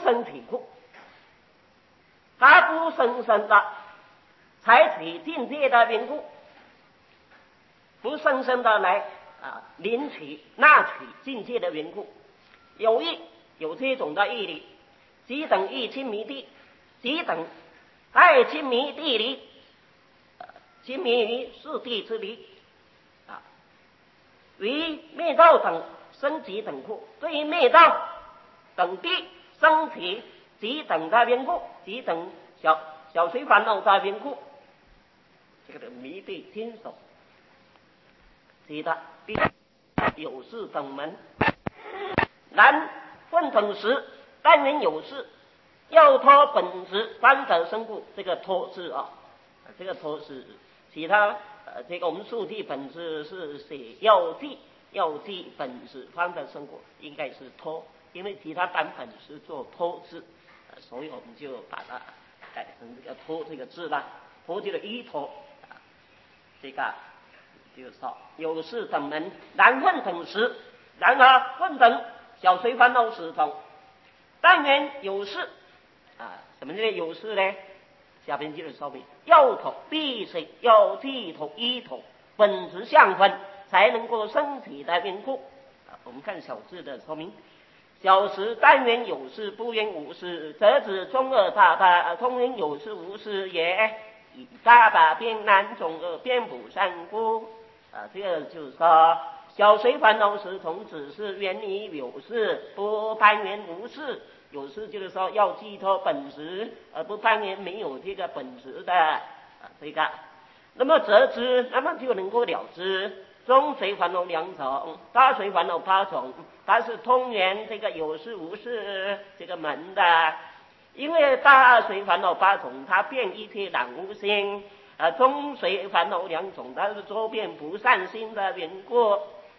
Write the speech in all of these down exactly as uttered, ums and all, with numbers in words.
生体库，他不生生的采取境界的缘故，不生生的来啊领取纳取境界的缘故，有意有这种的义理，即等于亲迷地，即等爱亲迷地理，亲迷于四地之理啊，于灭道等生起等故，对于灭道等地生起即等的缘故，即等小小随烦恼的缘故，这个迷地亲手其他第有事等门，然混等时但愿有事，要脱本质方得生故。这个脱字啊，这个脱是其他呃，这个我们速记本字是写要记，要记本质方得生故，应该是脱，因为其他版本是做脱字，呃，所以我们就把它改成这个脱这个字啦，脱这个依托啊，这个就是说有事等门，然混等时，然而混等小随烦恼时同，但愿有事啊，什么叫有事呢？下边接着说明，要同必须要记同依同本质相分，才能够生起的缘故啊。我们看小字的说明，小时但愿有事，不愿无事，则指中二大大，通愿有事无事也。以大大边难中二边补善故啊，这个就是说小随烦恼时同，只是愿于有事，不攀缘无事。有事就是说要寄托本质，而不攀缘没有这个本质的啊这个。那么则知，那么就能够了知中随烦恼两种，大随烦恼八种，它是通缘这个有事无事这个门的。因为大随烦恼八种，它遍一切染污心，啊，中随烦恼两种，它是周遍不善心的缘故。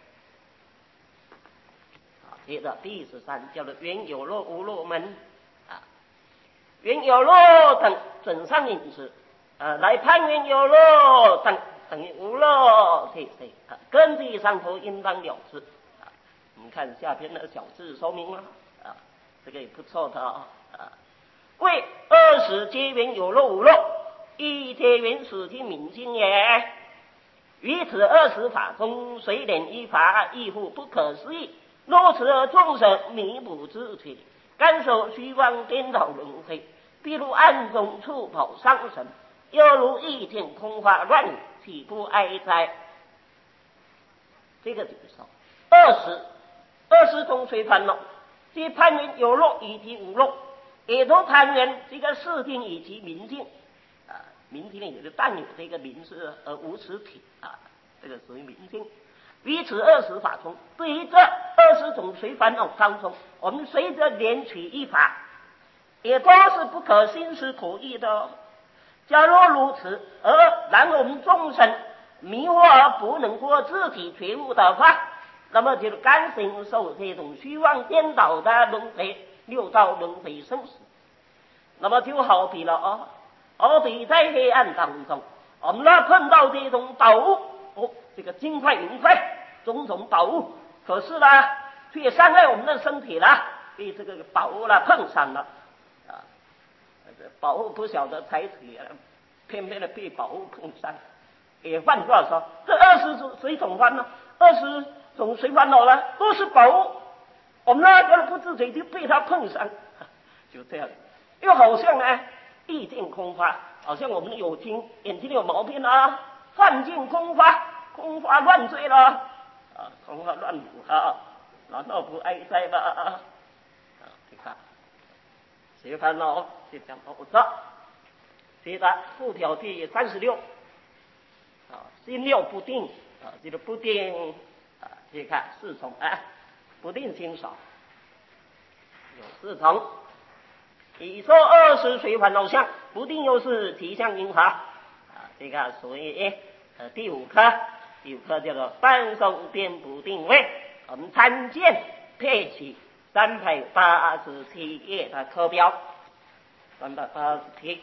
接着第十三叫做缘有漏无漏门啊，缘有漏等准上因子啊，来判缘有漏等等于无漏，这这啊，根据上头应当了知啊。我们看下边的小字说明了啊，这个也不错的啊。为二十皆缘有漏无漏，一皆缘实体明心也。于此二十法中，虽然一法亦复不可思议。若此而众生弥补之体，甘受虚妄颠倒轮回，譬如暗中触跑伤神，又如意见空花乱语，岂不哀哉？这个就是说，二十二十种随烦恼，即攀缘有漏以及无漏，也都攀缘这个视听以及明镜啊，明镜也是但有这个明是而无实体啊，这个属于明镜。于此二十法中，对于这二十种随烦恼当中，我们随着连取一法，也都是不可心思可议的哦。假如如此，而然我们众生迷惑而不能够自体觉悟的话，那么就甘心受这种虚妄颠倒的轮回，六道轮回生死。那么就好比了哦，好比在黑暗当中，我们那碰到这种宝物哦，这个金块银块种种宝物，可是呢却伤害我们的身体了，被这个宝物了碰上了啊，宝物不晓得采取，偏偏的被宝物碰伤。也换句话说，这二十种随种烦恼，二十种随烦恼呢，都是宝物，我们那个不自觉就被它碰伤，就这样。又好像呢意见空花，好像我们有睛眼睛有毛病啊，幻境空花，空花乱坠了啊，空花乱舞啊，难道不哀哉吗？啊，你看，随烦恼就讲到这。接着附条第三十六啊，心六不定啊，这个不定啊，你看四重啊，不定心少，有四重。以说二十随烦恼相，不定又是体相因法啊，这个属于呃第五科，第五科叫做半受变不定位。我们参见配起三百八十七页的课标，三百八十七。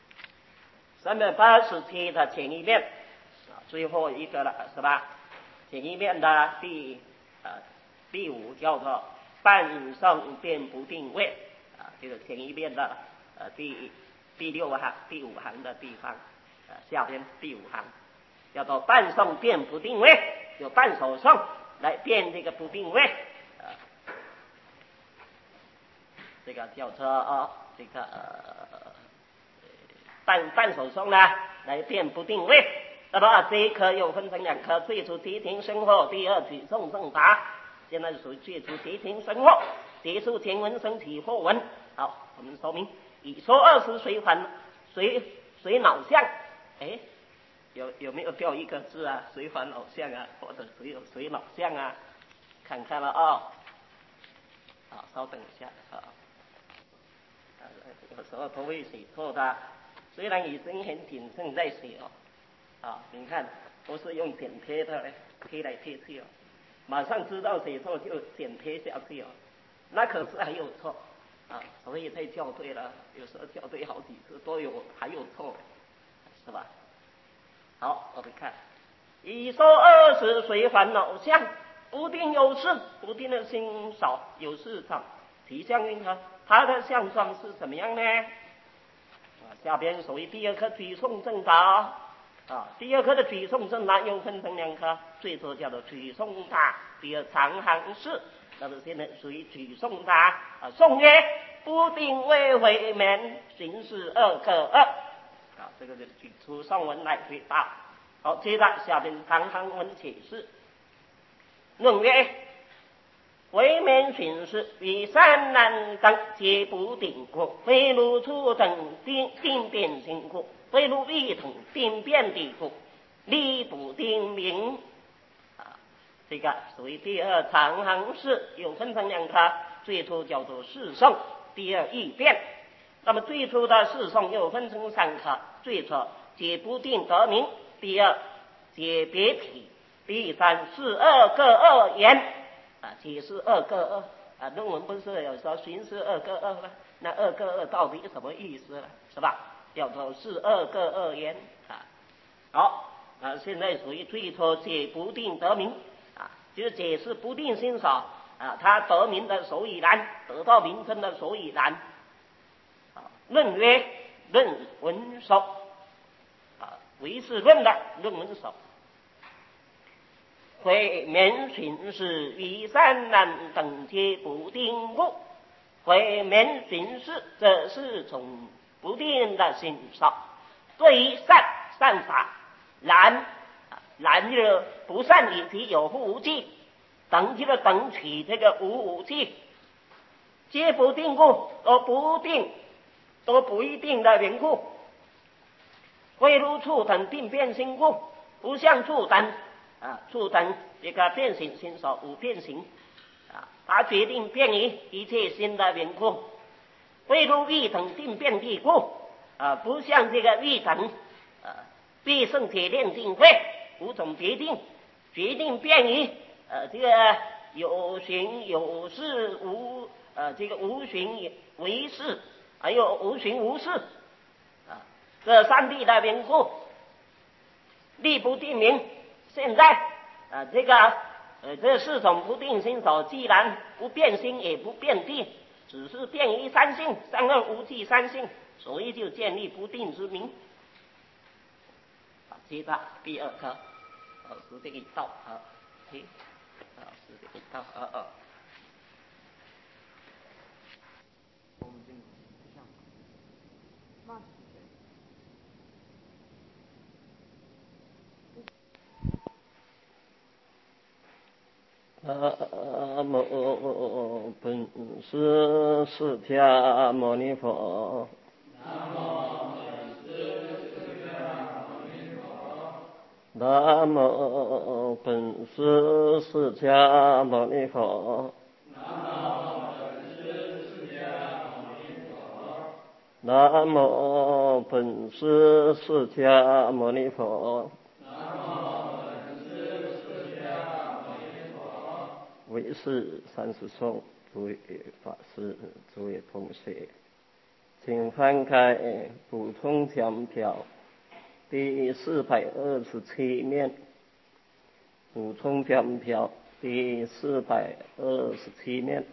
三百八十七的前一面啊，最后一个了是吧？ 前一面的第呃第五叫做半圣变不定位啊，这个前一面的呃第第六行第五行的地方，呃下边第五行叫做半圣变不定位，有半首圣来变这个不定位，呃这个叫做啊这个呃半半首圣呢来变不定位。那么这一科又分成两科，最初提停生活，第二举送正达。现在属于最初提停生活，结束前文升起后文。好，我们说明已说二十随反随随脑相，哎，有有没有掉一个字啊？随烦恼相啊，或者随有随脑相啊？看看了啊、哦。好，稍等一下啊。有时候都会写错的，虽然已经很谨慎在写哦。啊，你看都是用剪贴的嘞，贴来贴去哦，马上知道写错就剪贴下去哦，那可是还有错啊，所以才校对了，有时候校对好几次都有还有错，是吧？好，我们看，一说二十随烦恼相，不定有事，不定的心少有市场，体相云何？它的相状是怎么样呢？啊，下边属于第二课举送正答。啊，第二课的举送正达又分成两科，最初叫做举送达，第二长行式，那么现在属于举送达啊。颂曰：不定位回免形式二个二。啊，这个就是举出上文来回答。好，接着下边长行文解释。论曰：为免形式与三难等皆不定故，非如初等定定变性故。非如一统定变的故，力不定名啊，这个属于第二长行式，有分成两科，最初叫做四颂，第二异变。那么最初的四颂又分成三科，最初解不定得名，第二解别体，第三是二个二言啊，解释二个二啊，论文不是有时候寻思二个二吗？那二个二到底什么意思呢？是吧？叫做是二个二言啊。好啊，现在属于最初解不定得名啊，就是解释不定心少啊，他得名的所以然，得到名称的所以然。啊，论曰论文首啊，唯是论的论文首。会免寻事与三难等皆不定故，会免寻事这是从不定的心少。对于善善法然然就是不善以及有复无记，等就是等取这个无无记，皆不定故，都不定都不一定的缘故。非如处等定变心故，不像处等啊，处等这个变形心所无变形啊，它决定变于一切心的缘故。非如欲等定变地故啊，不像这个欲等啊，必胜铁炼定慧五种决定，决定变于呃这个有形有事无呃这个无形为事，还有无形无事啊，这三谛的缘故，力不定名。现在啊这个呃这四种不定心所，既然不变心也不变地，只是变于三性，三二无记三性，所以就建立不定之名。好，接着第二课，好，时间已到，好，好，时间已到，好，好。南无本师释迦牟尼佛。南无本师释迦牟尼佛。南无本师释迦牟尼佛。唯是三十颂，诸位法师，诸位同学，请翻开补充讲条第四百二十七面。 补充讲表第四百二十七面。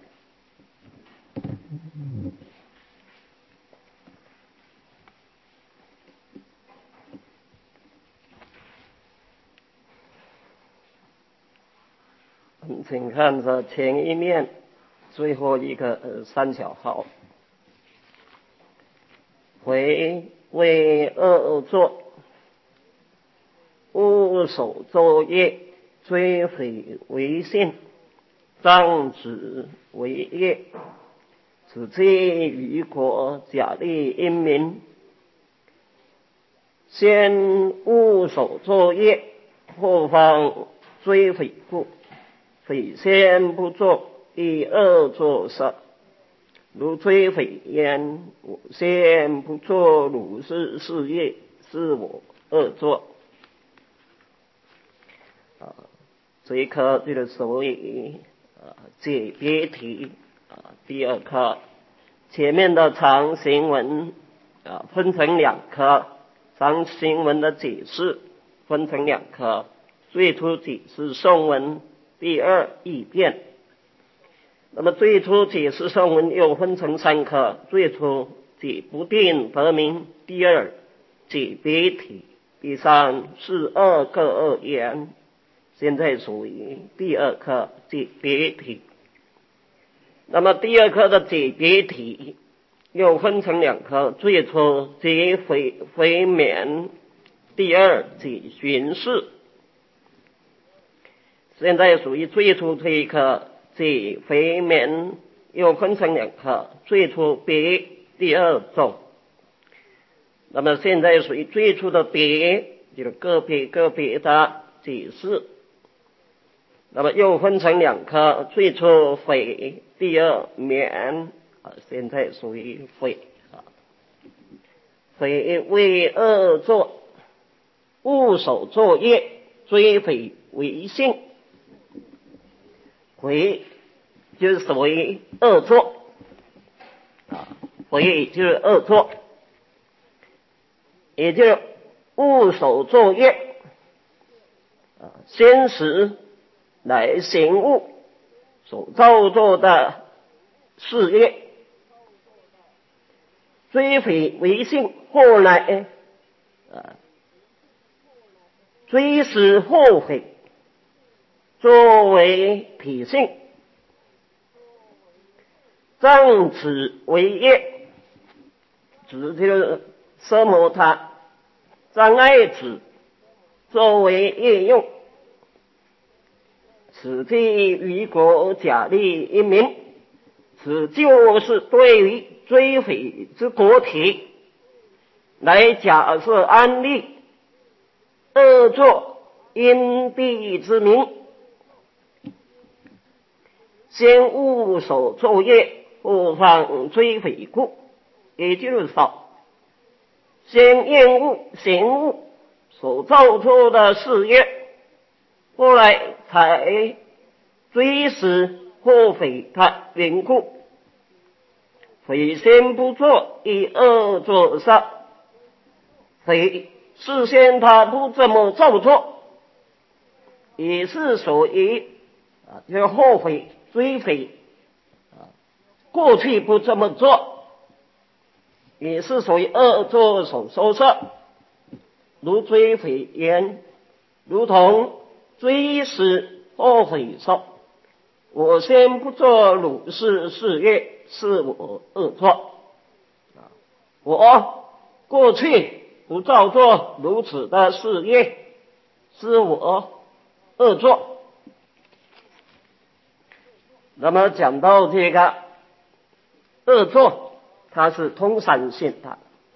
请看着前一面最后一个呃三小号，回为恶作，勿守作业，追匪为信，仗子为业，此皆于国假立英民。先勿守作业，后方追匪故。匪先不作，亦恶作杀。如追匪焉，我先不做鲁事事业，是我恶作。啊，这一课就是所谓啊解别题啊。第二课前面的长行文啊分成两课，长行文的解释分成两课，最初解释宋文，第二异变。那么最初解释宋文又分成三课，最初解不定得名，第二解别体，第三是二各二言。现在属于第二课解别体。那么第二课的解别体又分成两课，最初解匪匪免，第二解巡视。现在属于最初这一课解匪免又分成两课，最初别，第二重。那么现在属于最初的别，就是个别个别的解释。那么又分成两课，最初匪，第二免啊，现在属于匪啊。匪为恶作，勿守作业，追匪为信。匪就是所谓恶作啊，匪就是恶作，也就是勿守作业啊，先时来行物所造作的事业。追匪为信，后来啊追使后匪作为体性，仗子为业，子就是奢摩他，障碍子作为业用，此即于国假立英民。此就是对于追匪之国体来假设安立恶作因地之名。先勿守作业，后方追匪故。也就是说，先厌恶行物所造作的事业，后来才追使后匪的缘故。匪先不做，以恶作杀。匪事先他不这么造作，也是属于啊，这个后匪追匪啊，过去不这么做，也是属于恶作所收摄。如追匪言，如同追使后匪说，我先不做鲁事事业，是我恶作。我过去不造作如此的事业，是我恶作。那么讲到这个恶作，它是通三性的。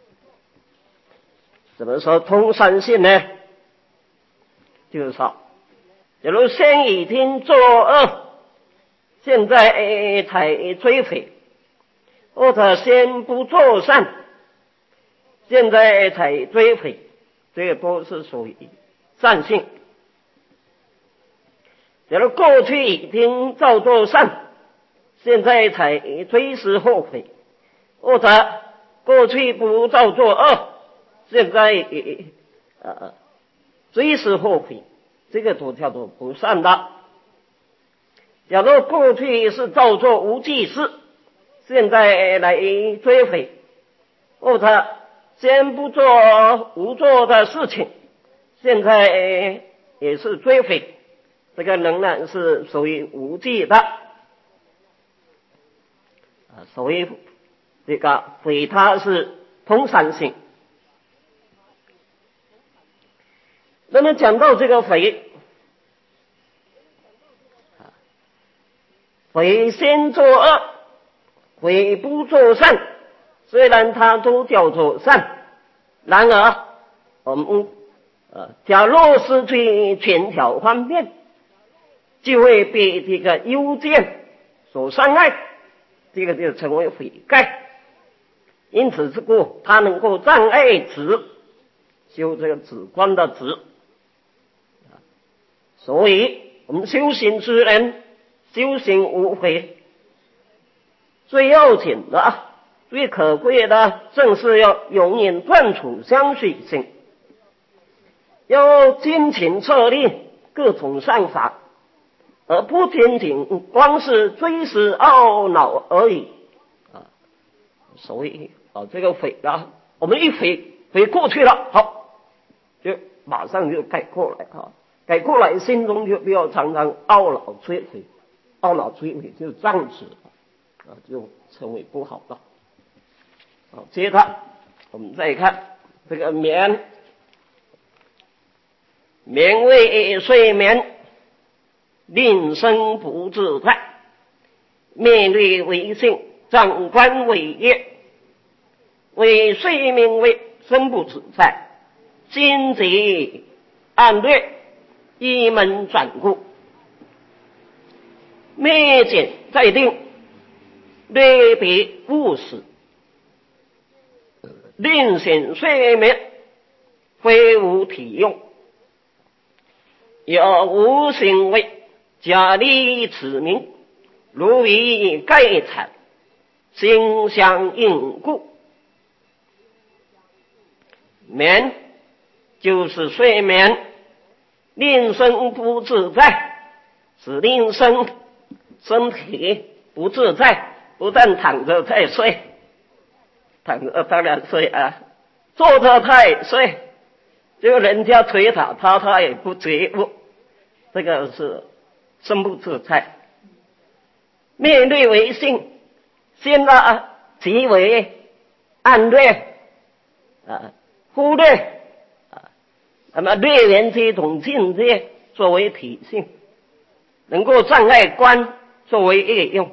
怎么说通三性呢？就是说，假如先已经作恶，现在才追匪，或者先不做善，现在才追匪，这个都是属于善性。假如过去已经造作善，现在才追使后悔，或者过去不造作恶，现在呃追使后悔， 这个都叫做不善的。假如过去是造作无记事，现在来追悔，或者先不做无做的事情，现在也是追悔，这个仍然是属于无记的。所以这个悔它是通三性。那么讲到这个悔，悔先作恶，悔不作善，虽然它都叫做善，然而我们呃，假若失去全条方面，就会被这个幽见所伤害，这个就成为悔盖。因此之故，它能够障碍止，修这个止观的止。所以我们修行之人修行无悔，最要紧的最可贵的正是要永远断除相续性，要精勤策立各种善法，而不仅仅光是追思懊恼而已啊。所以啊，这个悔啊，我们一悔悔过去了，好，就马上就改过来啊，改过来心中就不要常常懊恼追悔，懊恼追悔就障止啊，就成为不好了。好，接着我们再看这个眠，眠为睡眠，令身不自在，面对为性，长官为业，为睡眠为身不自在，心贼暗略，一门转故，灭减在定，略别务实，令显睡眠，非无体用，有无行为，假立此名，如以盖产，心相应故。眠就是睡眠，令身不自在，使令身身体不自在，不但躺着在睡，躺着当然睡啊，坐着他也睡，就人家捶他，他他也不觉悟，这个是身不自在。面对为性，心呢极为暗略啊，忽略啊，那么略言这种境界作为体性，能够障碍观作为业用，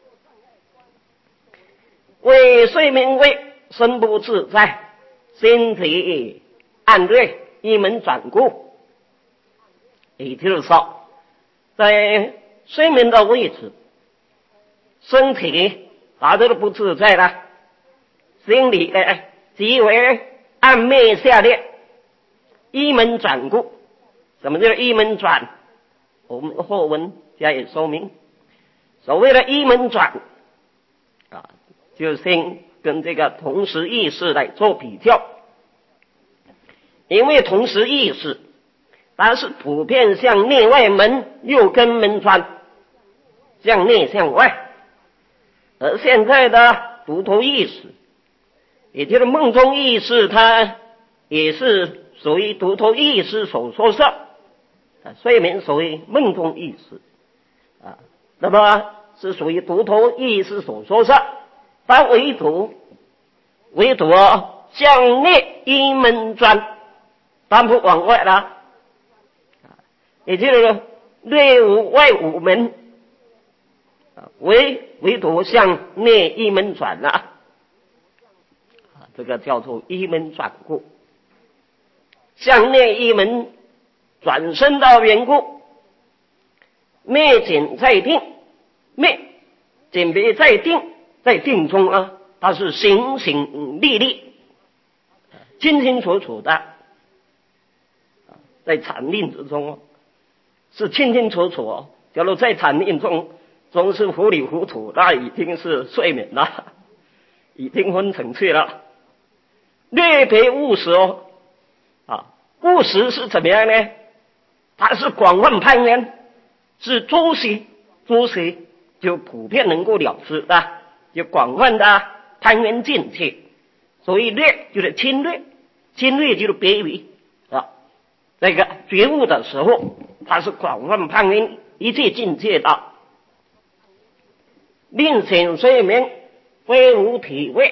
为睡眠为身不自在，心体暗略，一门转故。也就是说，在睡眠的位置，身体达到了不自在了，心里呢极为暗昧下列，一门转故。什么叫一门转？我们后文加以说明。所谓的一门转啊，就先跟这个同时意识来做比较。因为同时意识它是普遍向内外门六根门穿，向内向外，而现在的独头意识，也就是梦中意识，它也是属于独头意识所说摄，睡眠属于梦中意识啊，那么是属于独头意识所说摄，但唯独唯独向内一门钻，但不往外了，也就是内无外五门，唯唯独向内一门转了，这个叫做一门转故。向内一门转身的缘故，灭减在定，灭减别在定，在定中啊，它是行行立立，清清楚楚的，在禅定之中是清清楚楚哦。假如在禅定中总是糊里糊涂，那已经是睡眠了，已经昏沉去了。略别务实哦，啊，务实是怎么样呢？ 它是广泛攀援，是诸习，诸习就普遍能够了知的，就广泛的攀援境界。所以略就是侵略，侵略就是别于啊那个觉悟的时候，它是广泛攀援一切境界的。令显睡眠，非无体位。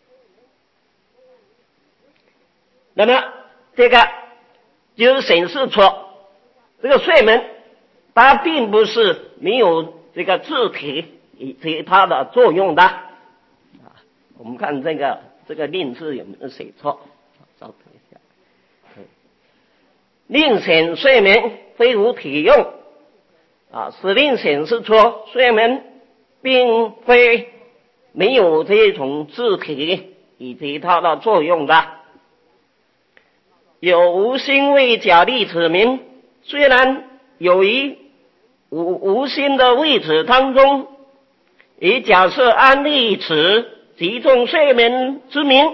那么这个就显示出这个睡眠它并不是没有这个自体以及它的作用的。啊，我们看这个这个令字有没有写错？稍等一下。令显睡眠非无体用，啊，使令显示出睡眠并非没有这种自体以及它的作用的。有无心为假立此名，虽然有于无无心的位置当中，以假设安立此集中睡眠之名，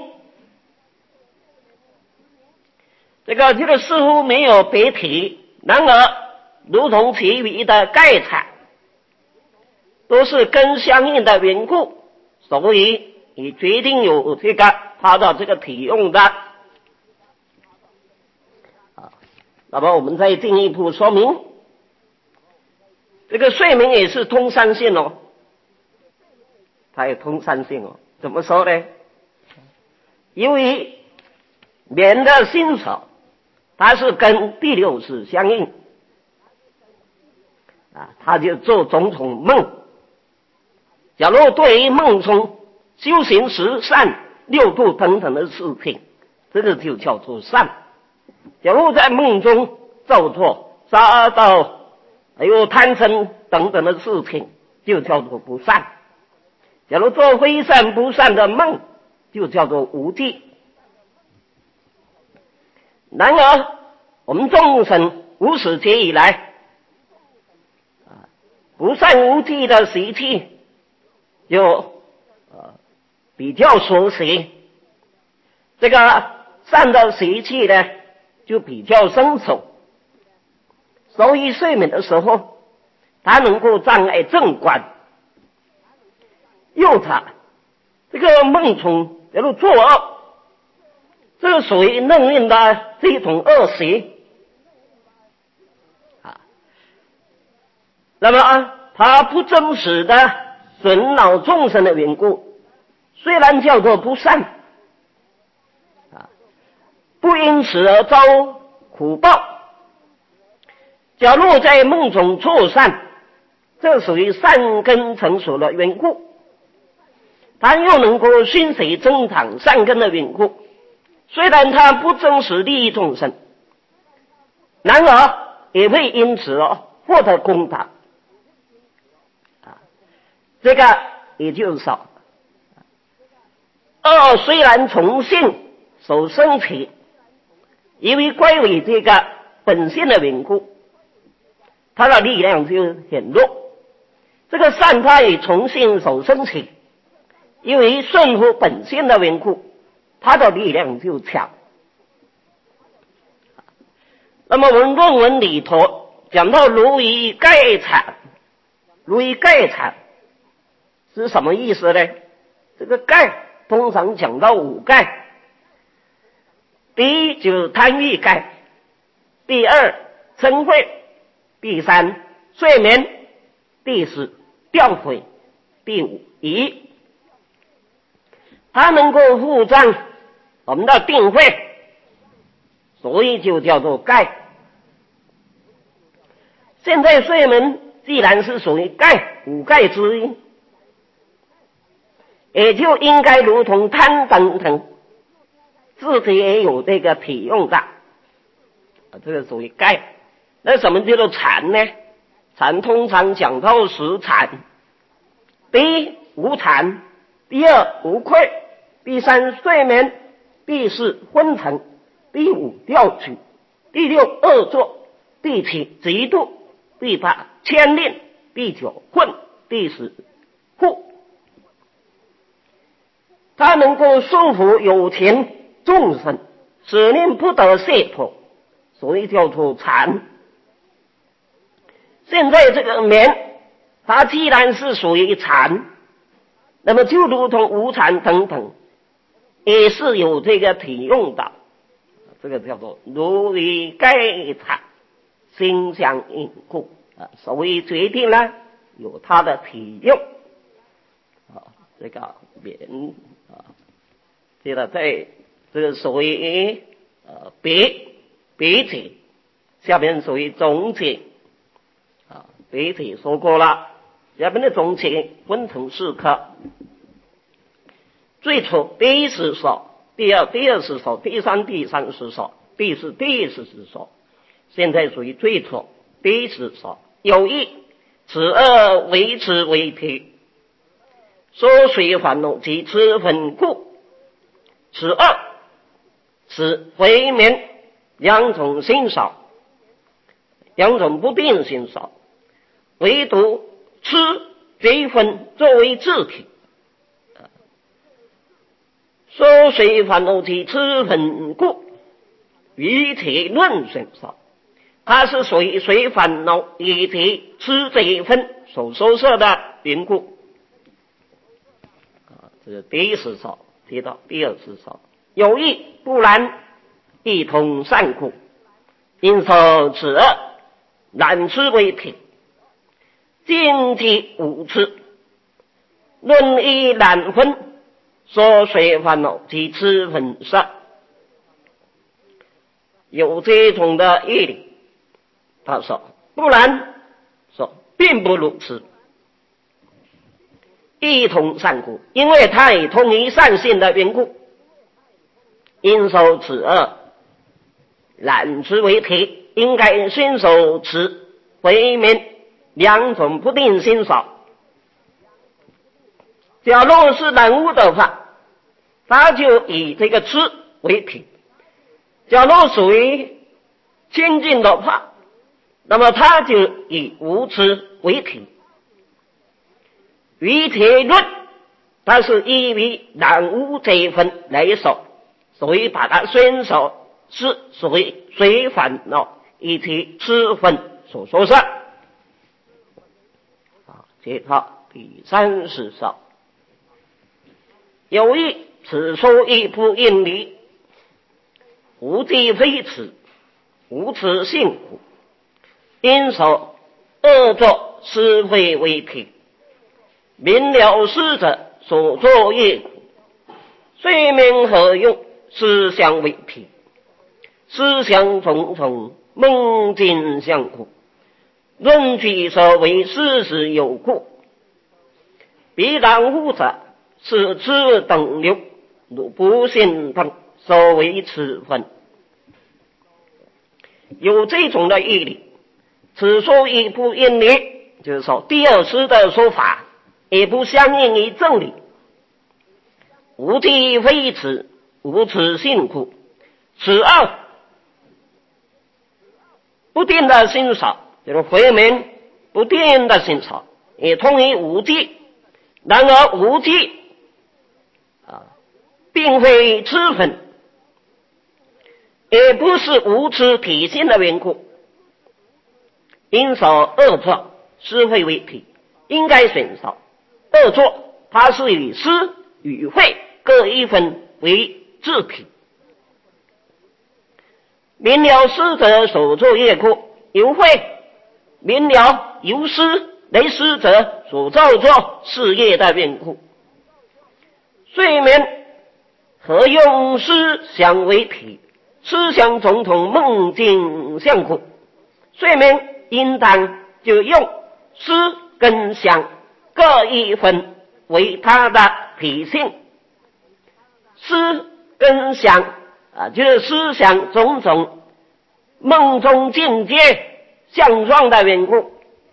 这个这个似乎没有别体，然而如同其余的盖产都是跟相应的缘故，所以也决定有这个它的这个体用的。那么我们再进一步说明，这个睡眠也是通三性哦，它也通三性哦。怎么说呢？因为眠的心所，它是跟第六识相应啊，它就做种种梦。假如对于梦中修行十善六度等等的事情，这个就叫做善。假如在梦中造作杀盗还有贪嗔等等的事情，就叫做不善。假如做非善不善的梦，就叫做无记。然而我们众生无始劫以来，不善无记的习气就呃比较熟悉，这个善的习气呢就比较生熟，所以睡眠的时候，它能够障碍正观。又它这个梦中比如作恶，这个属于内运的这种恶习啊。那么啊，它不真实的损恼众生的缘故，虽然叫做不善啊，不因此而遭苦报。假如在梦中作善，这属于善根成熟的缘故，它又能够熏习增长善根的缘故，虽然它不真实利益众生，然而也会因此而获得功德啊。这个也就是说，恶虽然从性所生起，因为归为这个本性的缘故，它的力量就很弱。这个善它也从性所生起，因为顺服本性的缘故，它的力量就强。那么我们论文里头讲到如于盖产，如于盖产是什么意思呢？这个盖通常讲到五盖，第一就是贪欲盖，第二嗔恚，第三睡眠，第四掉悔，第五疑。它能够护障我们的定慧，所以就叫做盖。现在睡眠既然是属于盖五盖之一，也就应该如同贪等等自己也有这个体用的，这个属于盖。那什么叫做禅呢？禅通常讲到十禅，第一无禅，第二无愧，第三睡眠，第四昏沉，第五调取，第六恶作，第七嫉妒，第八牵恋，第九混，第十护。它能够束缚有情众生，使令不得解脱，所以叫做禅。 现在这个棉，它既然是属于禅，那么就如同无禅等等，也是有这个体用的，这个叫做如于盖禅，心相应故啊，所谓决定呢，有它的体用啊，这个棉啊，接着在这个所谓呃别别体，下面属于总体啊，别体说过了，下面的总体分成四科。最初第一是说，第二第二是说，第三第三是说，第四第四是说，现在属于最初第一是说，有一此二为之为体，说随烦恼及之分故，此二此回眠两种心少，两种不定心少，唯独痴这分作为自体。说随烦恼及之分故，于体论身上，它是属于随烦恼以及吃这一分所收摄的缘故。啊，这是第一时说提到，第二时说有意不然，一同善故，因受此二难吃为体，经济无吃，论一难分。说随烦恼及吃分上有这种的义理，他说不然说并不如此，一同善故，因为他以同一善性的缘故，因受此二难之为体，应该先受此为名两种不定心少。假如是人物的话，他就以这个痴为体；假如属于清净的话，那么他就以无痴为体。于体论，它是依于人物这一分来说，所以把它宣说是属于随烦恼以及痴分所说上。啊，接着第三十说。有意此说亦不应理，无地非此，无此性故，因所恶作是非为体，明了师者所作业苦，睡眠何用思想为体，思想重重梦境相苦，论据所为事实有故，彼然乎者是知等流，如不信等所为此分，有这种的义理。此说亦不应理，就是说第二师的说法也不相应于正理。无地非此，无此性故，此二不定的心少，就是回明不定的心少，也通于无地。然而无地啊，并非痴分，也不是无痴体性的缘故，因所恶作是非为体，应该选少。恶作它是以思与会各一分为自体，明了师者所作业故，由会明了由师为师者所造作事业的缘故。睡眠何用思想为体，思想总统梦境相故，睡眠应当就用思跟想各一分为它的体性。思跟想啊，就是思想种种梦中境界相状的缘故。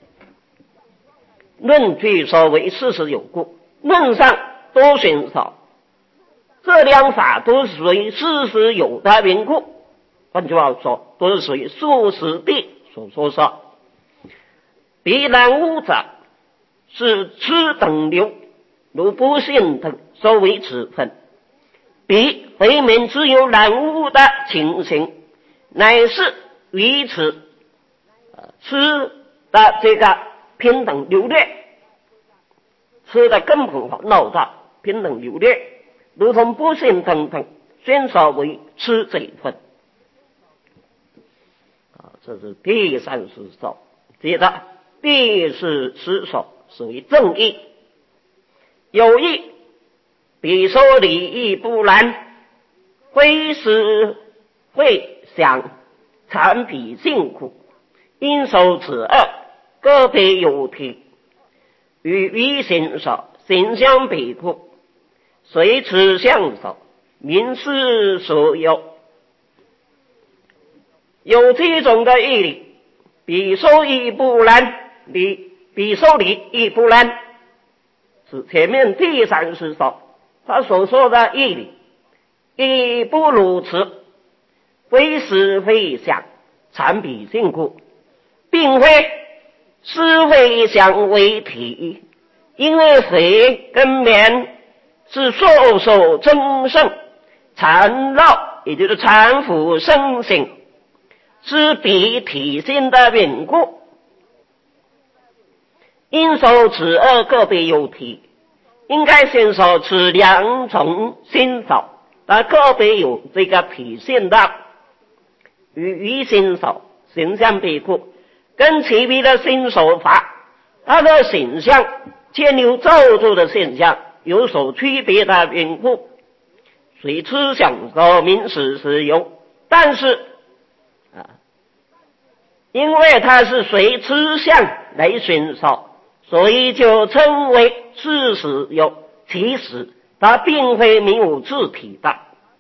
论据所为事实有故，论上多选少，这两法都是属于事实有的缘故。换句话说，都是属于素实地所说说。彼然物者是痴等流，如不信等所为此分。彼回明只有然物的情形，乃是于此痴的这个平等优劣，吃的根本和脑大平等优劣，如同不信等等，宣少为吃这一份。啊，这是第三十首。接着第四十首属于正义，有义比说礼义不难，挥师会想产比辛苦，因受此二个别有体，与于行少行相比酷，随此相少民事所有。有这种的义理，比说义不难，理比说礼义不难，是前面第三十首他所说的义理，亦不如此，非是非想产比辛苦，并非是非想为体，因为非跟免是受受增盛缠绕，也就是缠缚身形，是比体性的缘故。因受此二个别有体，应该先受此两种心手，而个别有这个体现的，与于心手形象比酷，跟其余的心手法它的形象牵牛造作的现象有所区别的缘故，随吃享受民事实有。但是啊，因为它是随吃相来寻找，所以就称为事实有，其实它并非没有自体的。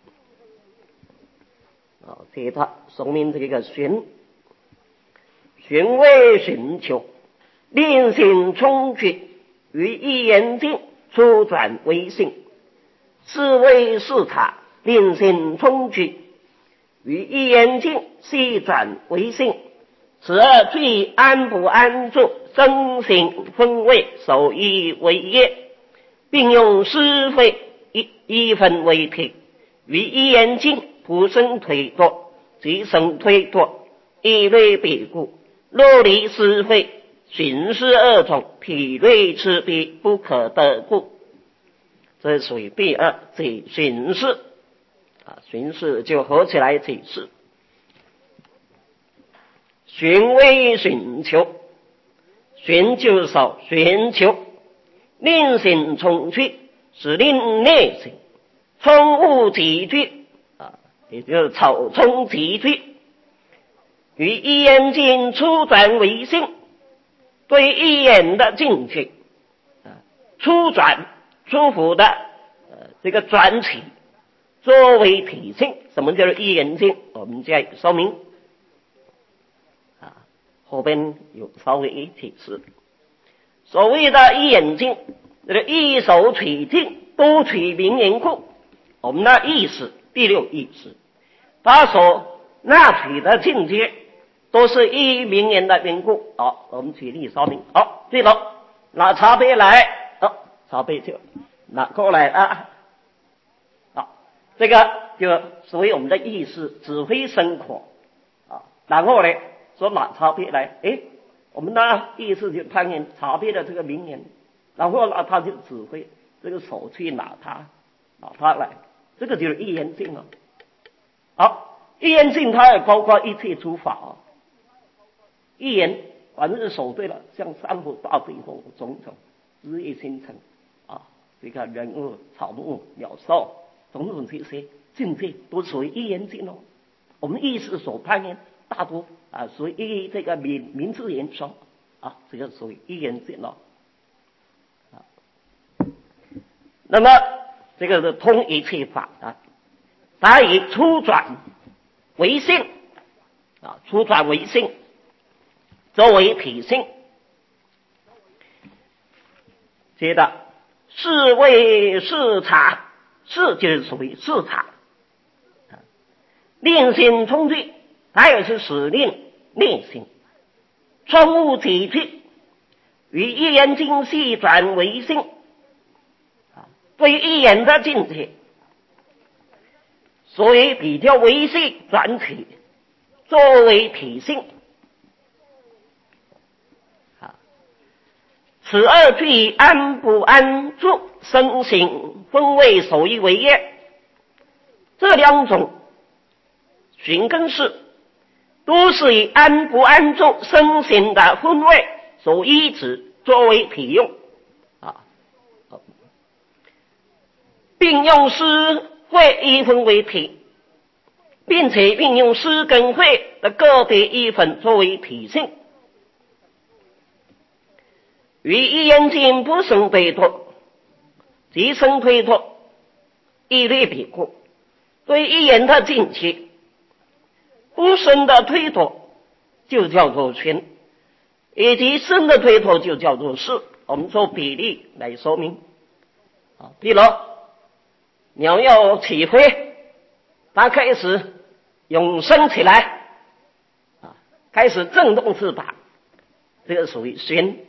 哦，接着说明这个寻，寻为寻求，令心冲去，于一言境初转为性，是为视察，令心冲去，于一言境细转为性，此二最安不安住，身形分位，手艺为业，并用是非一一分为体，于一言境普生推脱，即生推脱，一类比故，若离是非，寻是二种，体类之别不可得故。这属于第二解寻是啊，寻是就合起来解释。寻为寻求，寻就是少寻求，令心冲去，是令内心冲物集聚啊，也就是草冲集聚，与一言境初转为性，对一言的境界啊，初转初伏的呃这个转起，作为体性。什么叫做一言境？我们再说明啊，后边有稍微一提示。所谓的一言境，这个一手取境，多取名言故。我们的意识，第六意识，他所纳取的境界都是依名言的缘故。好，我们举例说明。好，对了，拿茶杯来，好，茶杯就拿过来啊。好，这个就属于我们的意识指挥生活啊。然后呢，说拿茶杯来，诶，我们的意识就攀岩茶杯的这个名言，然后呢，他就指挥这个手去拿它，拿它来，这个就是一言境了。好，一言境它也包括一切诸法啊。一言，反正是守对了，像山河大地或种种日夜星辰啊，这个人物、草木、鸟兽，种种这些境界都属于一言境哦。我们意识所攀岩，大多啊属于这个名名字言说啊，这个属于一言境哦。啊，那么这个是通一切法啊，它以初转为性啊，初转为性。作为体性，接着是为视察，视就是属于视察，令心冲去，它也是使令内心冲物体去，与一言境细转为性，对一言的境界，所以比较为性转体，作为体性。 此二俱以安不安住、身形分位守一为业。这两种寻根式都是以安不安住、身形的分位守一指作为体用啊，并用诗会一分为体，并且运用诗跟会的个别一分作为体性。与一言经不生推脱，即生推脱，一律比故。对一言的进去，不生的推脱就叫做寻，以及生的推脱就叫做是。我们做比例来说明啊，比如鸟要起飞，它开始涌升起来啊，开始震动翅膀，这个属于寻。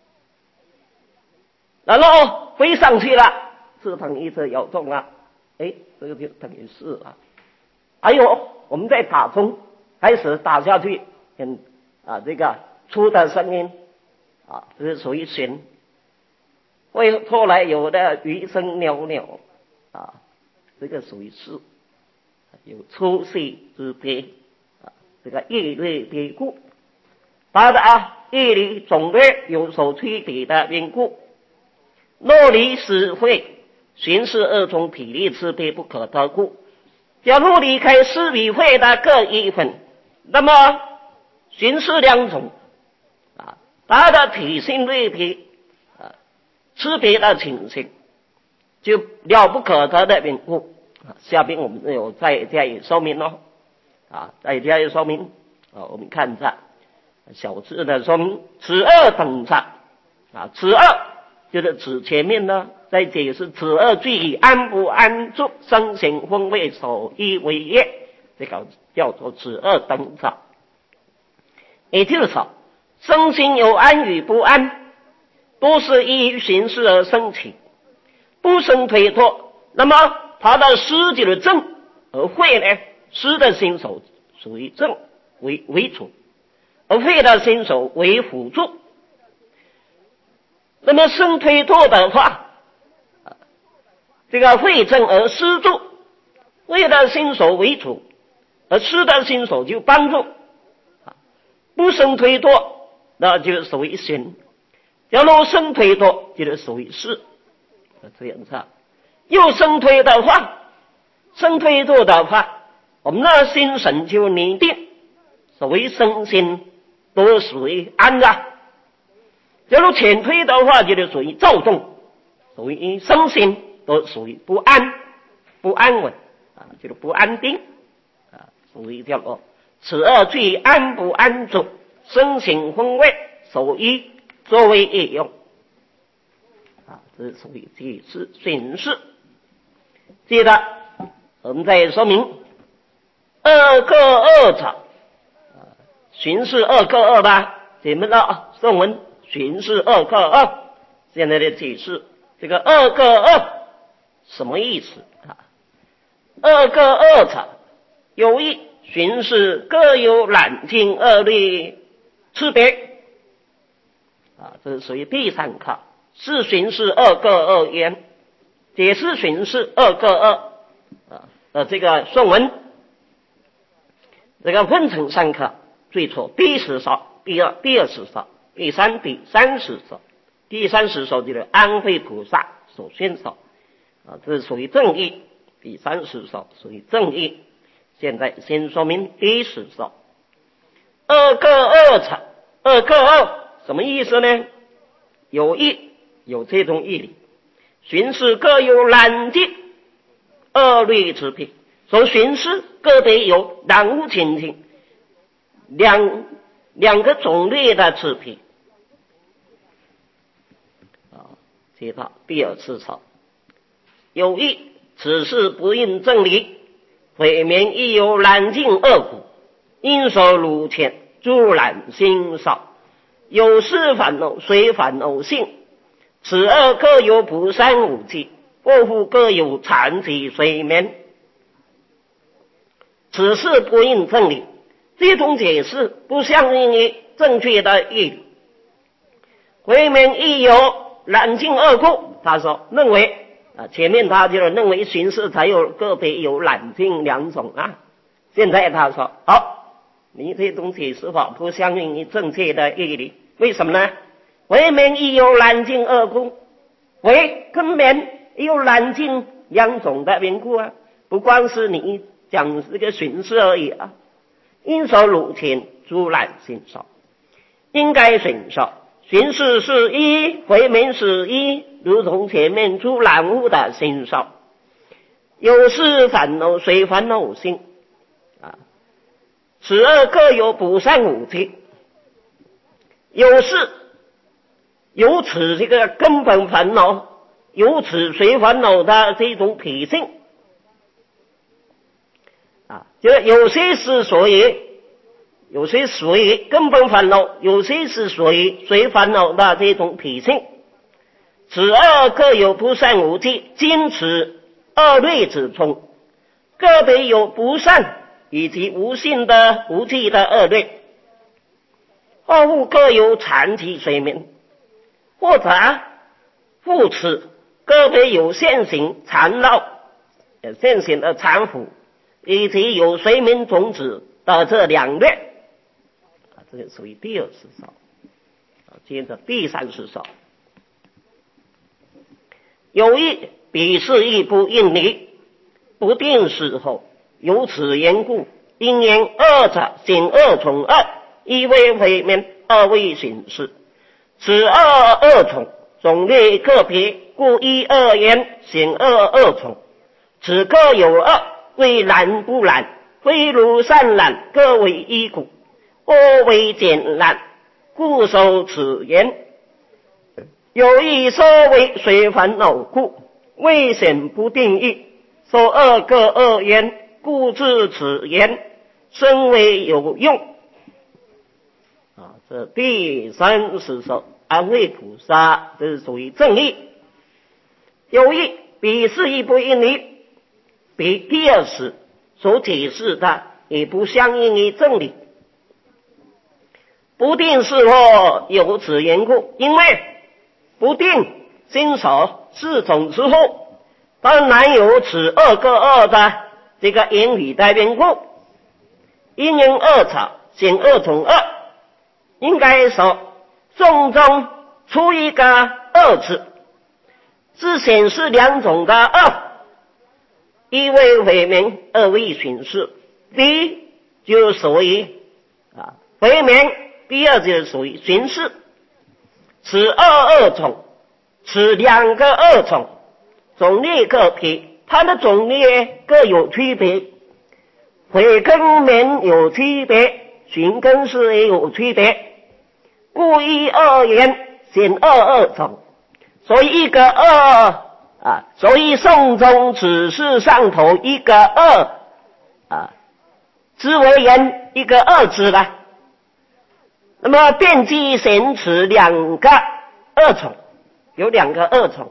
然后飞上去了，翅膀一直摇动了，哎，这个就等于是了。还有我们在打钟，开始打下去，很啊这个粗的声音啊，这是属于寻。会后来有的鱼声袅袅啊，这个属于是，有粗细之别啊，这个一律别故。它的啊一律种类有所区别的缘故。若离实会，寻是二种体力之别不可得故。假如离开实与会的各一分，那么寻是两种啊，它的体性类别啊区别的情形就了不可得的缘故。下边我们有再加以说明咯啊，再加以说明啊，我们看一下小字的说明，此二等差啊，此二就是指前面呢，在解释此二俱以安不安住、身形分位守一为业，这个叫做此二等差。也就是说，身心有安与不安，都是依于形式而生起，不生推脱。那么它的实际的正，而会呢，实的心手属于正为为主，而会的心手为辅助。那么生推脱的话，这个会正而施助，会的心手为主，而施的心手就帮助。不生推脱，那就属于寻；假如生推脱，就是属于是。这样子，又生推的话，生推脱的话，我们的心神就拟定，所谓身心都属于安的。假如前推的话，就是属于躁动，属于身心都属于不安、不安稳啊，就是不安定啊，属于叫做此二俱安不安住、身形分位守一作为业用啊，这是属于解释寻事。接着我们再说明二个二者啊，寻事二个二吧，前面的宋文寻是二个二，现在的解释这个二个二什么意思啊？二个二者有一寻是各有懒静二律区别啊，这是属于第三课，是寻是二个二言，解释寻是二个二啊的这个宋文，这个分成三课，最初第十首、第二、第二十首。第三、第三十首，第三十首就是安慧菩萨所宣首啊，这是属于正义。第三十首属于正义。现在先说明第十首，二个二者，二个二什么意思呢？有义，有这种义理。寻事各有懒静二律之别，所寻事个别有两无情境，两两个种类的区别。接到第二次首，有一此事不应正理，毁免亦有懒静恶苦，因所如前诸懒心少，有事烦恼随烦恼性，此二各有不三五忌，或复各有残疾睡眠。此事不应正理，这种解释不相应于正确的义理， 回明亦有染净二故。他说认为啊，前面他就认为形式才有个别有染净两种啊，现在他说好，你这种解释法不相应于正确的义理，为什么呢？回明亦有染净二故，回跟明有染净两种的缘故啊，不光是你讲这个形式而已啊。因所如前诸染形少，应该形少，形式是一，回明是一，如同前面诸染物的形少。有是烦恼随烦恼性啊，此二各有不善五体。有是有此这个根本烦恼，有此随烦恼的这种脾性啊，就有些是属于有些属于根本烦恼，有些是属于随烦恼的这种脾性。此二各有不善无忌，今此二类之中，个别有不善以及无性的无忌的二类，二物各有残疾随眠，或者复此个别有现行缠绕现行的缠缚，以及有随眠种子的这两类，这个属于第二十少。接着第三十少，有一彼是亦不应离，不定时候，由此缘故，因言二者行二从二，一为回明，二为形式。此二二从种类个别，故一二言行二二从。此各有二，为染不染，非如善染各为一故，或为简染，故受此言。有一说为随烦恼故，未显不定义，说二各二言，故知此言深为有用啊。这第三十首安慰菩萨，这是属于正义。有一彼是亦不应离，比第二时所解释的也不相应于正理。不定是或有此缘故，因为不定心所四种之后，当然有此二个二的这个言语的缘故，因缘二者行二从二，应该说众中出一个二字，是显示两种的二，一为回明，二为形式。第一就属于啊回明，第二就属于形式。此二二种，此两个二种种类各别，它的种类各有区别，回跟明有区别，循跟是也有区别，故一二言显二二种。所以一个二啊，所以颂中只是上头一个二啊，之为言一个二字了。那么遍计显此两个二重，有两个二重，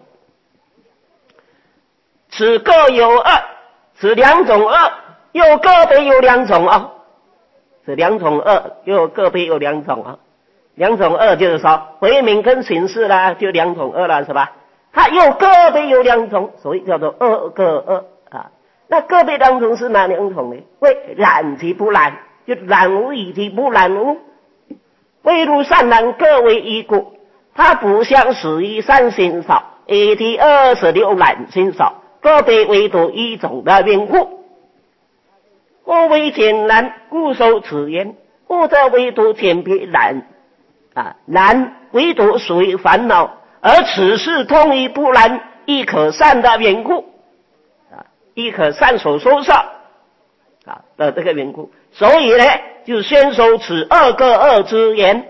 此各有二，此两种二又个别有两种啊，此两种二又个别有两种啊，两种二就是说回明跟形式啦，就两种二了，是吧？它又个别有两种，所以叫做二个二啊。那个别当中是哪两种呢？为染及不染，就染无以及不染无。未如善染各为一故，它不像十一三心少，以及二十六染心少，个别唯独一种的缘故。或为简染，故受此言；或者唯独简别染啊，染唯独属于烦恼，而此是通于不染亦可善的缘故啊，亦可善所收上啊的这个缘故，所以呢，就宣说此二个二之言。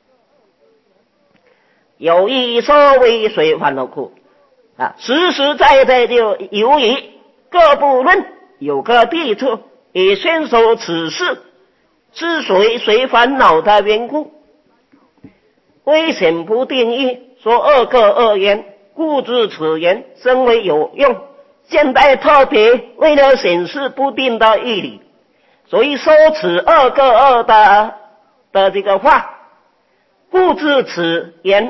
有一说为随烦恼故啊，实实在在就由于各部论有个地处，也宣说此事是随随烦恼的缘故。微显不定义，说二个二言，故知此言深为有用。现在特别为了显示不定的义理，所以说此二个二的的这个话，故知此言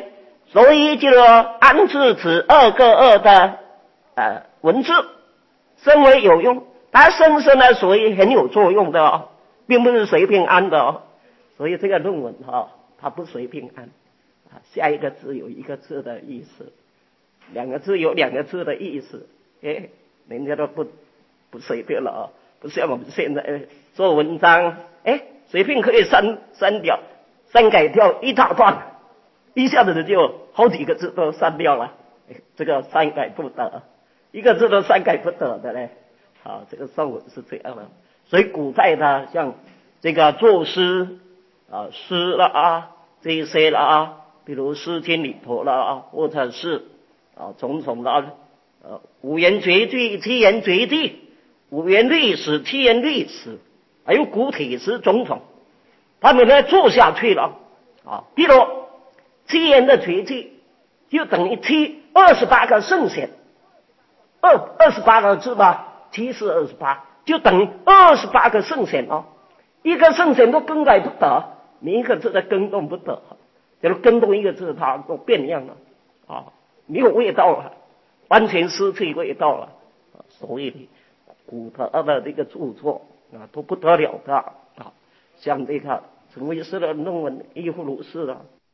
所以这个安字指二个二的呃文字，深为有用，它深深的所以很有作用的哦，并不是随便安的哦。所以这个论文哈、哦，它不随便安啊，下一个字有一个字的意思，两个字有两个字的意思，哎，人家都不不随便了啊、哦，不像我们现在做文章，哎，随便可以删删掉、删改掉一大段。一下子就好几个字都删掉了，这个删改不得，一个字都删改不得的嘞。好，这个上文是这样的。所以古代的像这个作诗啊、诗了啊这一些了啊，比如《诗经》里头了啊，或者是啊种种的呃五言绝句、七言绝句、五言律史、七言律史，还有古体诗种种，他们呢做下去了啊，比如。七言的绝句就等于七二十八个圣贤，二二十八个字吧，七是二十八，就等于二十八个圣贤哦。一个圣贤都更改不得，你一个字都更动不得，就是更动一个字，它都变样了啊，没有味道了，完全失去味道了。所以古德的这个著作啊，都不得了的啊，像这个陈慧思的论文亦复如是了。